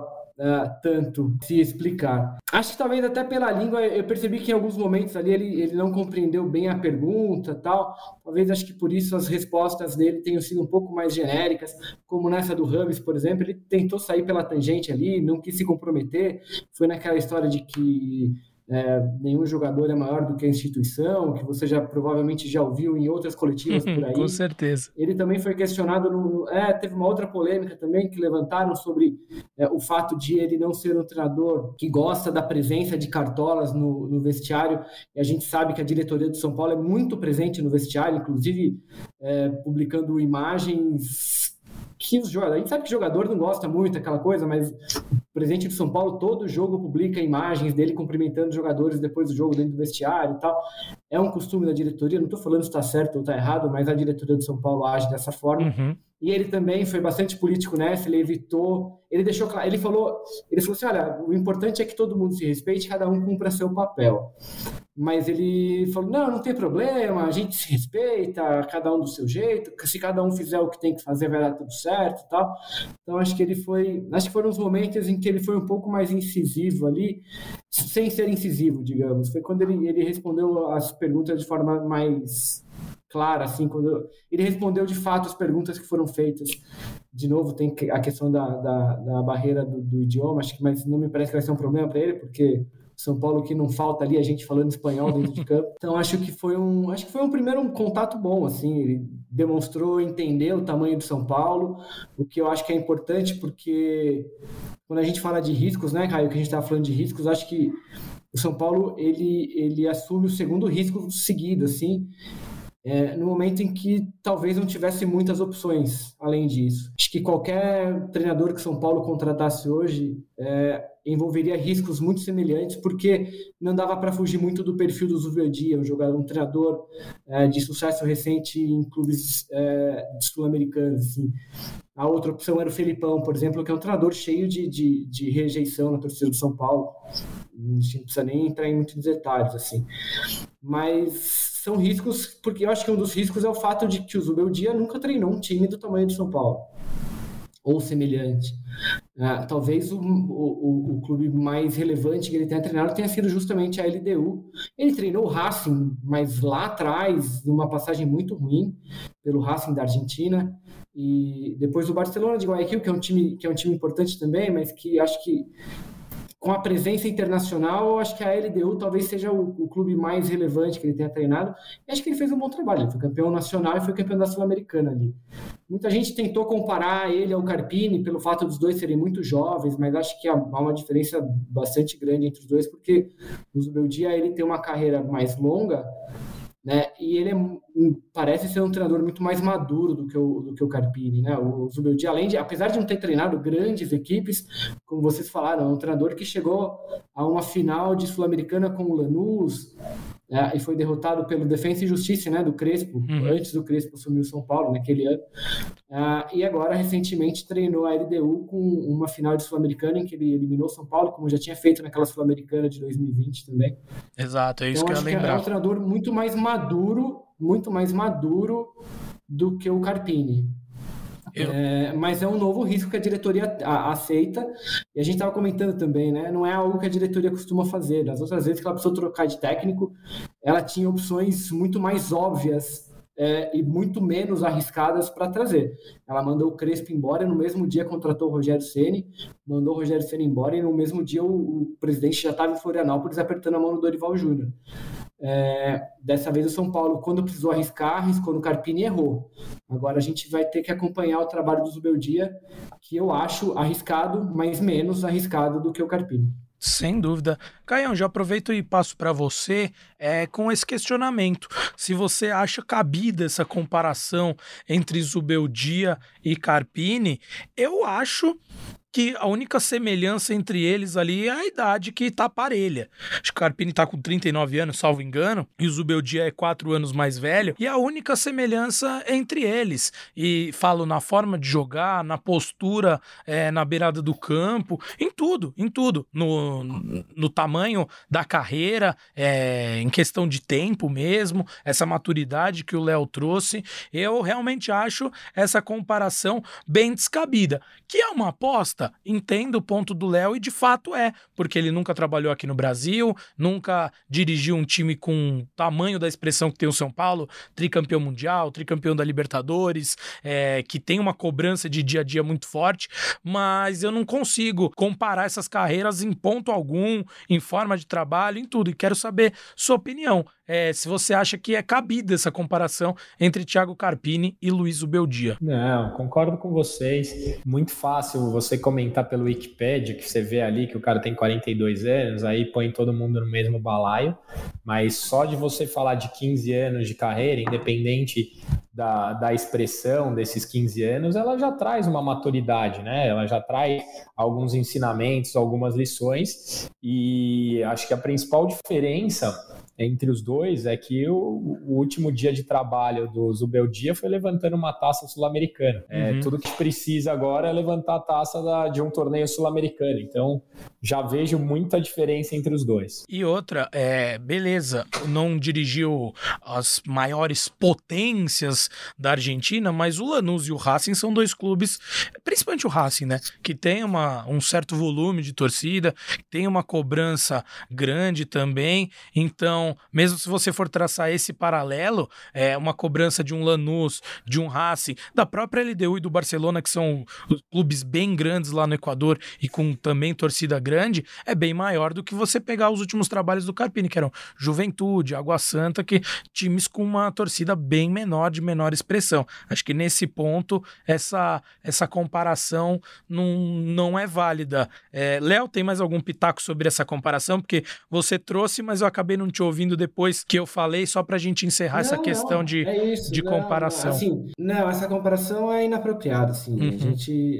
tanto se explicar. Acho que talvez até pela língua eu percebi que em alguns momentos ali ele não compreendeu bem a pergunta, tal. Talvez acho que por isso as respostas dele tenham sido um pouco mais genéricas, como nessa do Rames, por exemplo. Ele tentou sair pela tangente ali, não quis se comprometer, foi naquela história de que nenhum jogador é maior do que a instituição, que você provavelmente já ouviu em outras coletivas por aí. Com certeza. Ele também foi questionado, teve uma outra polêmica também que levantaram sobre o fato de ele não ser um treinador que gosta da presença de cartolas no vestiário, e a gente sabe que a diretoria do São Paulo é muito presente no vestiário, inclusive publicando imagens que a gente sabe que o jogador não gosta muito daquela coisa, mas o presidente do São Paulo, todo jogo publica imagens dele cumprimentando os jogadores depois do jogo dentro do vestiário e tal. É um costume da diretoria, não estou falando se está certo ou está errado, mas a diretoria do São Paulo age dessa forma. Uhum. E ele também foi bastante político nessa, ele evitou, ele deixou claro, ele falou assim, olha, o importante é que todo mundo se respeite, cada um cumpra seu papel. Mas ele falou, não tem problema, a gente se respeita, cada um do seu jeito, se cada um fizer o que tem que fazer vai dar tudo certo e tal. Então acho que foram os momentos em que ele foi um pouco mais incisivo ali, sem ser incisivo, digamos. Foi quando ele respondeu as perguntas de forma mais clara, assim, quando ele respondeu de fato as perguntas que foram feitas. De novo, tem a questão da barreira do idioma, mas não me parece que vai ser um problema para ele, porque São Paulo que não falta ali a gente falando espanhol dentro de campo. Então acho que foi um primeiro contato bom, assim, ele demonstrou entender o tamanho do São Paulo, o que eu acho que é importante, porque quando a gente fala de riscos, né, Caio, que a gente estava falando de riscos, acho que o São Paulo ele assume o segundo risco seguido, assim, no momento em que talvez não tivesse muitas opções além disso. Acho que qualquer treinador que São Paulo contratasse hoje envolveria riscos muito semelhantes, porque não dava para fugir muito do perfil do Zubeldia, um treinador de sucesso recente em clubes sul-americanos. Assim. A outra opção era o Felipão, por exemplo, que é um treinador cheio de rejeição na torcida do São Paulo. A gente não precisa nem entrar em muitos detalhes, assim. Mas são riscos, porque eu acho que um dos riscos é o fato de que o Zubeldia nunca treinou um time do tamanho do São Paulo, ou semelhante. Talvez o clube mais relevante que ele tenha treinado tenha sido justamente a LDU. Ele treinou o Racing, mas lá atrás, numa passagem muito ruim, pelo Racing da Argentina, e depois o Barcelona de Guayaquil, que é um time importante também, mas que acho que com a presença internacional, eu acho que a LDU talvez seja o clube mais relevante que ele tenha treinado. E acho que ele fez um bom trabalho. Ele foi campeão nacional e foi campeão da Sul-Americana ali. Muita gente tentou comparar ele ao Carpini pelo fato dos dois serem muito jovens, mas acho que há uma diferença bastante grande entre os dois, porque o Zubeldia ele tem uma carreira mais longa, né? E ele parece ser um treinador muito mais maduro do que o Carpini, né? O Zubeldia, apesar de não ter treinado grandes equipes, como vocês falaram, é um treinador que chegou a uma final de Sul-Americana com o Lanús, e foi derrotado pelo Defensa e Justiça, né, do Crespo, antes do Crespo assumir o São Paulo naquele ano, e agora recentemente treinou a LDU com uma final de Sul-Americana em que ele eliminou o São Paulo, como já tinha feito naquela Sul-Americana de 2020 também. Exato, é isso então, que eu ia lembrar. É um treinador muito mais maduro do que o Carpini. Mas é um novo risco que a diretoria aceita, e a gente estava comentando também, né? Não é algo que a diretoria costuma fazer. Das outras vezes que ela precisou trocar de técnico, ela tinha opções muito mais óbvias e muito menos arriscadas para trazer. Ela mandou o Crespo embora e no mesmo dia contratou o Rogério Ceni, mandou o Rogério Ceni embora e no mesmo dia o presidente já estava em Florianópolis apertando a mão no Dorival Júnior. Dessa vez o São Paulo, quando precisou arriscar, arriscou no Carpini e errou. Agora a gente vai ter que acompanhar o trabalho do Zubeldia, que eu acho arriscado, mas menos arriscado do que o Carpini. Sem dúvida. Caião, já aproveito e passo para você com esse questionamento. Se você acha cabida essa comparação entre Zubeldia e Carpini, eu acho que a única semelhança entre eles ali é a idade que tá parelha. Acho que o Carpini tá com 39 anos, salvo engano, e o Zubeldia é 4 anos mais velho, e a única semelhança é entre eles. E falo na forma de jogar, na postura, na beirada do campo, em tudo. No tamanho da carreira, em questão de tempo mesmo, essa maturidade que o Léo trouxe, eu realmente acho essa comparação bem descabida. Que é uma aposta? Entendo o ponto do Léo e de fato porque ele nunca trabalhou aqui no Brasil, nunca dirigiu um time com o tamanho da expressão que tem o São Paulo, tricampeão mundial, tricampeão da Libertadores, que tem uma cobrança de dia a dia muito forte, mas eu não consigo comparar essas carreiras em ponto algum, em forma de trabalho, em tudo, e quero saber sua opinião. Se você acha que é cabida essa comparação entre Thiago Carpini e Luiz Zubeldia. Não, concordo com vocês. Muito fácil você comentar pelo Wikipedia, que você vê ali que o cara tem 42 anos, aí põe todo mundo no mesmo balaio, mas só de você falar de 15 anos de carreira, independente da expressão desses 15 anos, ela já traz uma maturidade, né? Ela já traz alguns ensinamentos, algumas lições, e acho que a principal diferença entre os dois é que o último dia de trabalho do Zubeldia foi levantando uma taça sul-americana. Tudo que precisa agora é levantar a taça de um torneio sul-americano. Então, já vejo muita diferença entre os dois. E outra, beleza, não dirigiu as maiores potências da Argentina, mas o Lanús e o Racing são dois clubes, principalmente o Racing, né, que tem um certo volume de torcida, tem uma cobrança grande também. Então, mesmo se você for traçar esse paralelo, uma cobrança de um Lanús, de um Racing, da própria LDU e do Barcelona, que são clubes bem grandes lá no Equador e com também torcida grande, é bem maior do que você pegar os últimos trabalhos do Carpini, que eram Juventude, Água Santa, que times com uma torcida bem menor, de menor expressão. Acho que nesse ponto essa comparação não é válida. Léo, tem mais algum pitaco sobre essa comparação? Porque você trouxe, mas eu acabei não te ouvindo depois que eu falei, só pra gente encerrar essa questão de comparação. Assim, essa comparação é inapropriada, assim. A gente...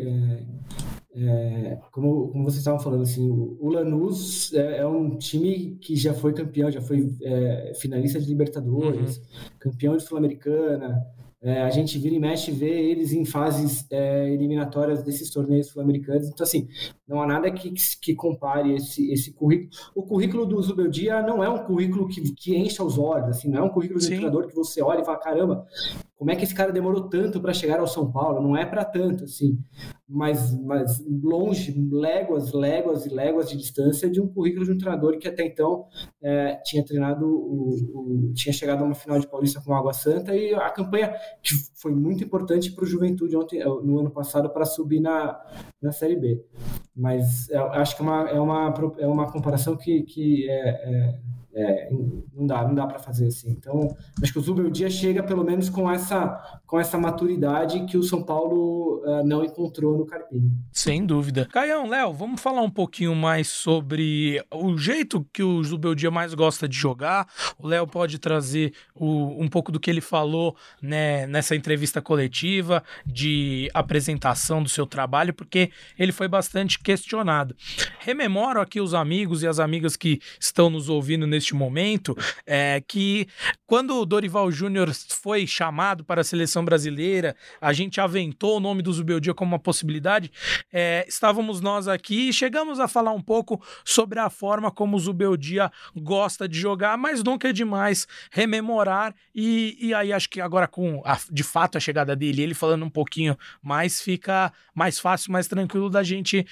como vocês estavam falando, assim, o Lanús é um time que já foi campeão, já foi finalista de Libertadores, campeão de Sul-Americana. A gente vira e mexe e vê eles em fases eliminatórias desses torneios sul-americanos. Então, assim, não há nada que compare esse currículo. O currículo do Zubeldia não é um currículo que encha os olhos, assim, não é um currículo de treinador que você olha e fala, caramba, como é que esse cara demorou tanto para chegar ao São Paulo? Não é para tanto, assim, mas longe, léguas e léguas de distância de um currículo de um treinador que até então tinha treinado, tinha chegado a uma final de Paulista com o Água Santa, e a campanha que foi muito importante para o Juventude no ano passado para subir na Série B. Mas eu acho que é uma comparação que Não dá para fazer assim. Então, acho que o Zubeldia chega pelo menos com essa maturidade que o São Paulo não encontrou no Carpini. Sem dúvida. Caião, Léo, vamos falar um pouquinho mais sobre o jeito que o Zubeldia mais gosta de jogar. O Léo pode trazer um pouco do que ele falou, né, nessa entrevista coletiva, de apresentação do seu trabalho, porque ele foi bastante questionado. Rememoro aqui os amigos e as amigas que estão nos ouvindo neste momento, que quando o Dorival Júnior foi chamado para a seleção brasileira, a gente aventou o nome do Zubeldia como uma possibilidade, estávamos nós aqui e chegamos a falar um pouco sobre a forma como o Zubeldia gosta de jogar, mas nunca é demais rememorar, e aí acho que agora com de fato a chegada dele, ele falando um pouquinho mais, fica mais fácil, mais tranquilo da gente,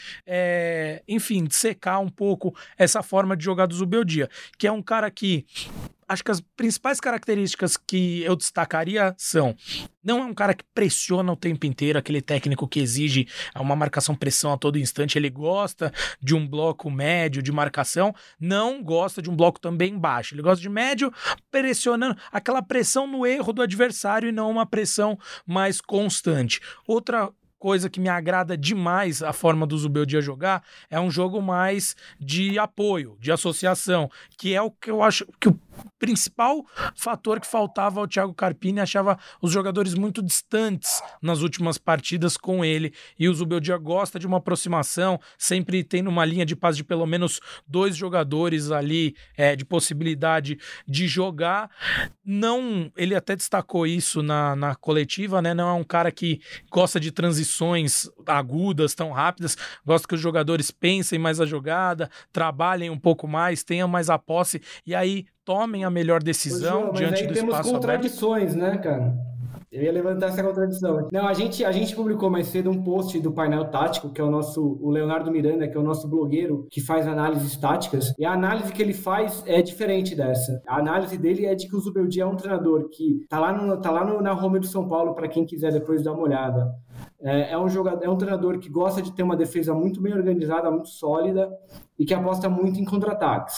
enfim, dissecar um pouco essa forma de jogar do Zubeldia, que é um cara que acho que as principais características que eu destacaria são: não é um cara que pressiona o tempo inteiro, aquele técnico que exige uma marcação-pressão a todo instante, ele gosta de um bloco médio de marcação, não gosta de um bloco também baixo, ele gosta de médio, pressionando, aquela pressão no erro do adversário e não uma pressão mais constante. Outra coisa que me agrada demais a forma do Zubeldia jogar é um jogo mais de apoio, de associação, que é o que eu acho que o principal fator que faltava ao Thiago Carpini, achava os jogadores muito distantes nas últimas partidas com ele, e o Zubeldia gosta de uma aproximação, sempre tendo uma linha de passe de pelo menos 2 jogadores ali, de possibilidade de jogar. Não, ele até destacou isso na coletiva, né? Não é um cara que gosta de transições agudas, tão rápidas, gosta que os jogadores pensem mais a jogada, trabalhem um pouco mais, tenham mais a posse, e aí tomem a melhor decisão diante do espaço aberto. Mas aí temos contradições, né, cara? Eu ia levantar essa contradição. Não, a gente publicou mais cedo um post do Painel Tático, que é o Leonardo Miranda, que é o nosso blogueiro que faz análises táticas, e a análise que ele faz é diferente dessa. A análise dele é de que o Zubeldia é um treinador que tá lá na home do São Paulo, para quem quiser depois dar uma olhada. É um treinador que gosta de ter uma defesa muito bem organizada, muito sólida, e que aposta muito em contra-ataques.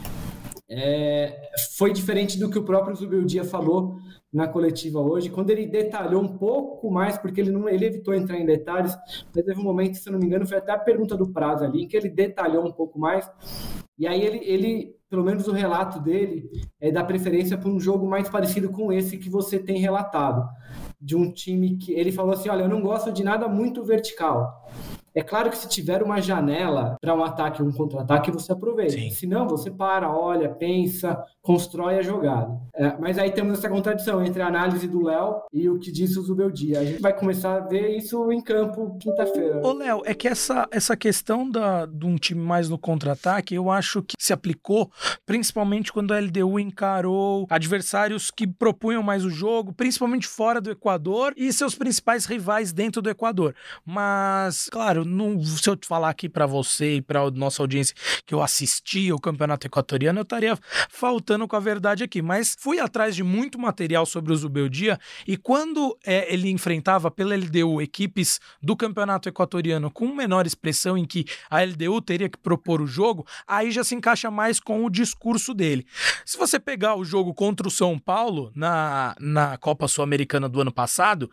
Foi diferente do que o próprio Zubeldia falou na coletiva hoje, quando ele detalhou um pouco mais, porque ele evitou entrar em detalhes, mas teve um momento, se eu não me engano, foi até a pergunta do Prazo ali, em que ele detalhou um pouco mais, e aí ele pelo menos o relato dele dá preferência para um jogo mais parecido com esse que você tem relatado, de um time que ele falou assim: olha, eu não gosto de nada muito vertical. É claro que se tiver uma janela para um ataque ou um contra-ataque, você aproveita. Sim. Se não, você para, olha, pensa, constrói a jogada. Mas aí temos essa contradição entre a análise do Léo e o que disse o Zubeldia. A gente vai começar a ver isso em campo quinta-feira. Ô, Léo, é que essa questão de um time mais no contra-ataque, eu acho que se aplicou principalmente quando a LDU encarou adversários que propunham mais o jogo, principalmente fora do Equador, e seus principais rivais dentro do Equador. Mas, claro, se eu te falar aqui para você e para nossa audiência que eu assisti ao Campeonato Equatoriano, eu estaria faltando com a verdade aqui, mas fui atrás de muito material sobre o Zubeldia, e quando ele enfrentava pela LDU equipes do Campeonato Equatoriano com menor expressão, em que a LDU teria que propor o jogo, aí já se encaixa mais com o discurso dele. Se você pegar o jogo contra o São Paulo na Copa Sul-Americana do ano passado,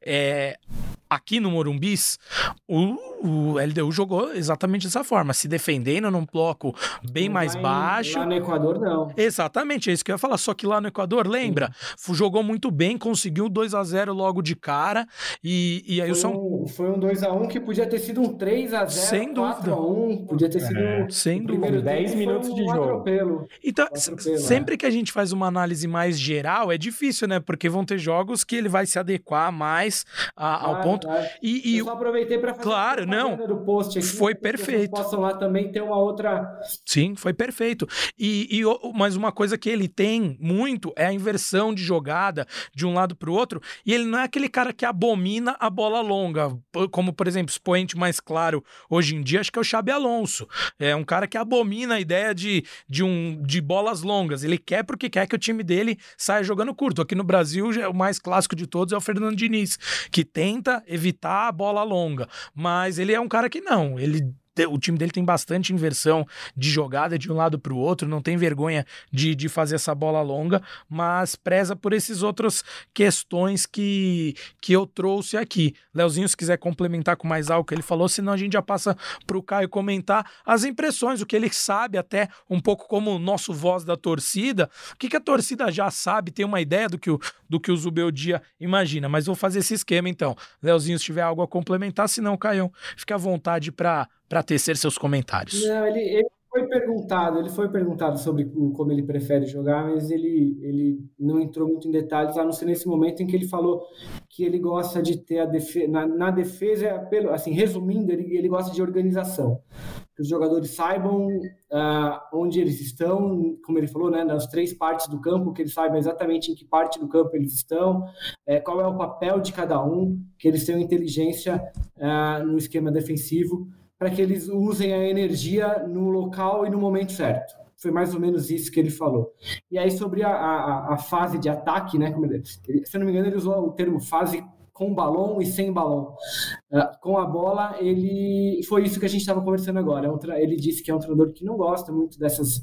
aqui no Morumbis, o LDU jogou exatamente dessa forma, se defendendo num bloco bem mais baixo. Lá no Equador, não. Exatamente, é isso que eu ia falar, só que lá no Equador, lembra? Jogou muito bem, conseguiu 2-0 logo de cara, e aí foi um 2-1 que podia ter sido um 3-0, sem dúvida. 4-1, podia ter sido sem dúvida. 10 minutos de jogo. Atropelo. Então, sempre que a gente faz uma análise mais geral, é difícil, né? Porque vão ter jogos que ele vai se adequar mais ao ponto. E eu só aproveitei para fazer a do post aqui. Foi perfeito. Vocês possam lá também ter uma outra... Sim, foi perfeito. Mas uma coisa que ele tem muito é a inversão de jogada de um lado para o outro, e ele não é aquele cara que abomina a bola longa, como, por exemplo, o expoente mais claro hoje em dia, acho que é o Xabi Alonso. É um cara que abomina a ideia de bolas longas. Ele quer porque quer que o time dele saia jogando curto. Aqui no Brasil, o mais clássico de todos é o Fernando Diniz, que tenta evitar a bola longa. Mas ele é um cara que não, ele o time dele tem bastante inversão de jogada de um lado para o outro, não tem vergonha de fazer essa bola longa, mas preza por esses outras questões que eu trouxe aqui. Leozinho, se quiser complementar com mais algo que ele falou, senão a gente já passa para o Caio comentar as impressões, o que ele sabe, até um pouco como nosso voz da torcida, o que a torcida já sabe, tem uma ideia do que o Zubeldia imagina, mas vou fazer esse esquema então. Leozinho, se tiver algo a complementar, senão, Caio, fique à vontade para tecer seus comentários. Não, ele foi perguntado sobre como ele prefere jogar, mas ele não entrou muito em detalhes, a não ser nesse momento em que ele falou que ele gosta de ter a defesa, na defesa, assim, resumindo, ele gosta de organização, que os jogadores saibam onde eles estão, como ele falou, né, nas 3 partes do campo, que eles saibam exatamente em que parte do campo eles estão, qual é o papel de cada um, que eles tenham inteligência no esquema defensivo, para que eles usem a energia no local e no momento certo. Foi mais ou menos isso que ele falou. E aí, sobre a fase de ataque, né, se eu não me engano, ele usou o termo fase com balão e sem balão. Com a bola, foi isso que a gente estava conversando agora. Ele disse que é um treinador que não gosta muito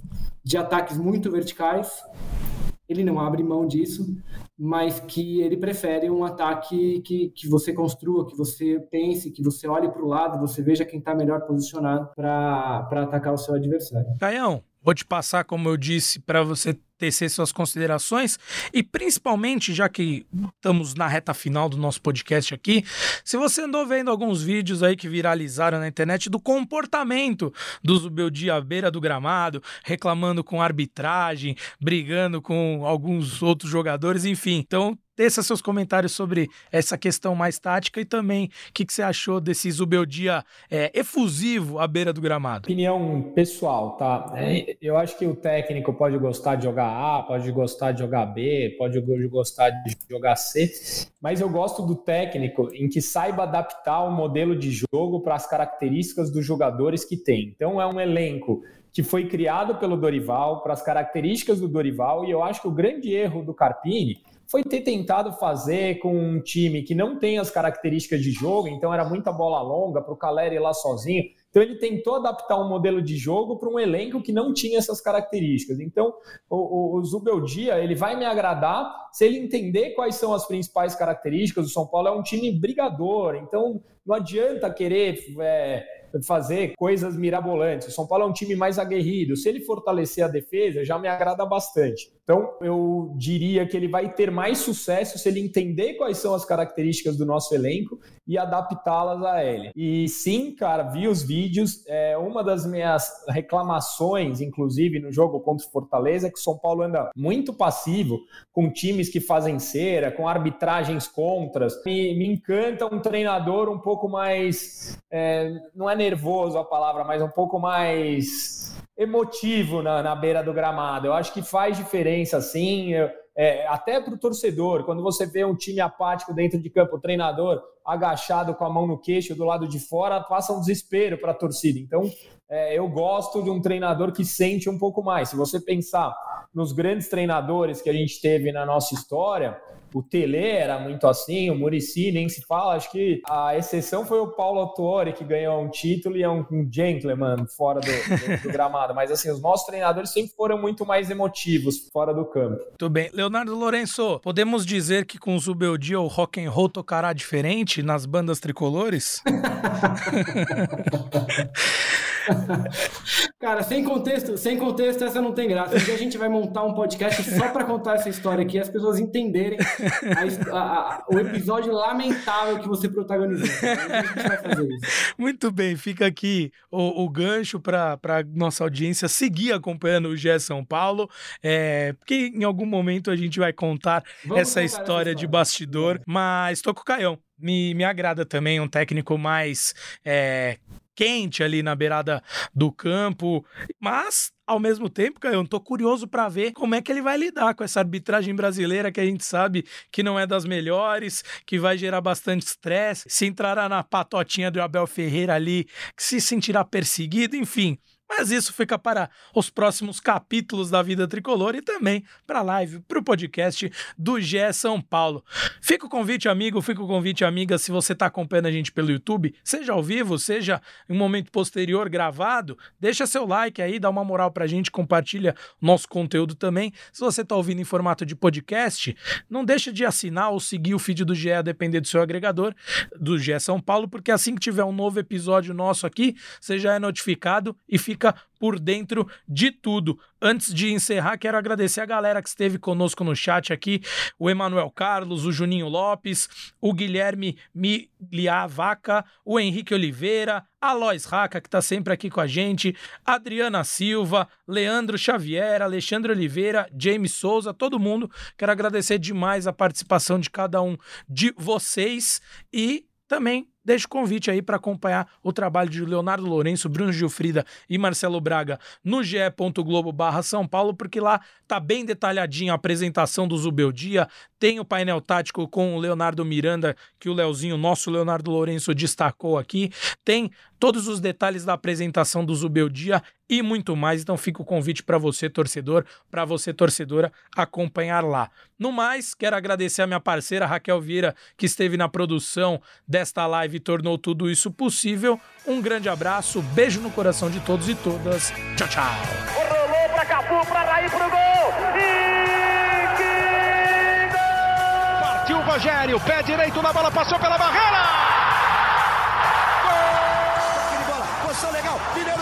de ataques muito verticais. Ele não abre mão disso, mas que ele prefere um ataque que você construa, que você pense, que você olhe para o lado, você veja quem está melhor posicionado para atacar o seu adversário. Caião, vou te passar, como eu disse, para você tecer suas considerações e principalmente, já que estamos na reta final do nosso podcast aqui, se você andou vendo alguns vídeos aí que viralizaram na internet do comportamento do Zubeldia à beira do gramado, reclamando com arbitragem, brigando com alguns outros jogadores, enfim, então teça seus comentários sobre essa questão mais tática e também o que você achou desse Zubeldia efusivo à beira do gramado. Opinião pessoal, tá? Eu acho que o técnico pode gostar de jogar A, pode gostar de jogar B, pode gostar de jogar C, mas eu gosto do técnico em que saiba adaptar o modelo de jogo para as características dos jogadores que tem. Então é um elenco que foi criado pelo Dorival, para as características do Dorival, e eu acho que o grande erro do Carpini foi ter tentado fazer com um time que não tem as características de jogo, então era muita bola longa para o Calleri ir lá sozinho. Então ele tentou adaptar um modelo de jogo para um elenco que não tinha essas características. Então o Zubeldia, ele vai me agradar se ele entender quais são as principais características. O São Paulo é um time brigador, então não adianta querer fazer coisas mirabolantes. O São Paulo é um time mais aguerrido. Se ele fortalecer a defesa, já me agrada bastante. Então, eu diria que ele vai ter mais sucesso se ele entender quais são as características do nosso elenco e adaptá-las a ele. E sim, cara, vi os vídeos. Uma das minhas reclamações, inclusive, no jogo contra o Fortaleza, é que o São Paulo anda muito passivo, com times que fazem cera, com arbitragens contras. Me encanta um treinador um pouco mais... não é nervoso a palavra, mas um pouco mais emotivo na beira do gramado. Eu acho que faz diferença, sim, até para o torcedor. Quando você vê um time apático dentro de campo, o treinador agachado com a mão no queixo do lado de fora, passa um desespero para a torcida. Então, eu gosto de um treinador que sente um pouco mais. Se você pensar nos grandes treinadores que a gente teve na nossa história, o Tele era muito assim, o Muricy nem se fala, acho que a exceção foi o Paulo Autuori, que ganhou um título e é um gentleman fora do gramado, mas assim, os nossos treinadores sempre foram muito mais emotivos fora do campo. Muito bem. Leonardo Lourenço, podemos dizer que com o Zubeldia o rock and roll tocará diferente nas bandas tricolores? Cara, sem contexto essa não tem graça. Porque a gente vai montar um podcast só para contar essa história aqui e as pessoas entenderem o episódio lamentável que você protagonizou. A gente vai fazer isso. Muito bem, fica aqui o gancho para nossa audiência seguir acompanhando o GE São Paulo, porque em algum momento a gente vai contar essa história de bastidor, mas tô com o Caião. Me agrada também um técnico mais quente ali na beirada do campo, mas ao mesmo tempo, Caio, tô curioso para ver como é que ele vai lidar com essa arbitragem brasileira que a gente sabe que não é das melhores, que vai gerar bastante estresse, se entrará na patotinha do Abel Ferreira ali, que se sentirá perseguido, enfim. Mas isso fica para os próximos capítulos da vida tricolor e também para a live, para o podcast do GE São Paulo. Fica o convite, amigo, fica o convite, amiga, se você está acompanhando a gente pelo YouTube, seja ao vivo, seja em um momento posterior gravado, deixa seu like aí, dá uma moral pra gente, compartilha nosso conteúdo também. Se você está ouvindo em formato de podcast, não deixa de assinar ou seguir o feed do GE, a depender do seu agregador, do GE São Paulo, porque assim que tiver um novo episódio nosso aqui, você já é notificado e fica por dentro de tudo. Antes de encerrar, quero agradecer a galera que esteve conosco no chat aqui, o Emanuel Carlos, o Juninho Lopes, o Guilherme Miliavaca, o Henrique Oliveira, a Lois Raca, que está sempre aqui com a gente, Adriana Silva, Leandro Xavier, Alexandre Oliveira, James Souza, todo mundo. Quero agradecer demais a participação de cada um de vocês e também deixo o convite aí para acompanhar o trabalho de Leonardo Lourenço, Bruno Gilfrida e Marcelo Braga no ge.globo/São Paulo, porque lá tá bem detalhadinho a apresentação do Zubeldia, tem o painel tático com o Leonardo Miranda, que o Leozinho, nosso Leonardo Lourenço, destacou aqui, tem todos os detalhes da apresentação do Zubeldia e muito mais, então fica o convite para você, torcedor, para você, torcedora, acompanhar lá. No mais, quero agradecer a minha parceira Raquel Vieira, que esteve na produção desta live e tornou tudo isso possível. Um grande abraço, beijo no coração de todos e todas. Tchau, tchau. Rolou pra Cafu, pra Raí, pro gol. E que gol! Partiu o Rogério, pé direito na bola, passou pela barreira. Gol! Bola, posição legal, Mineiro.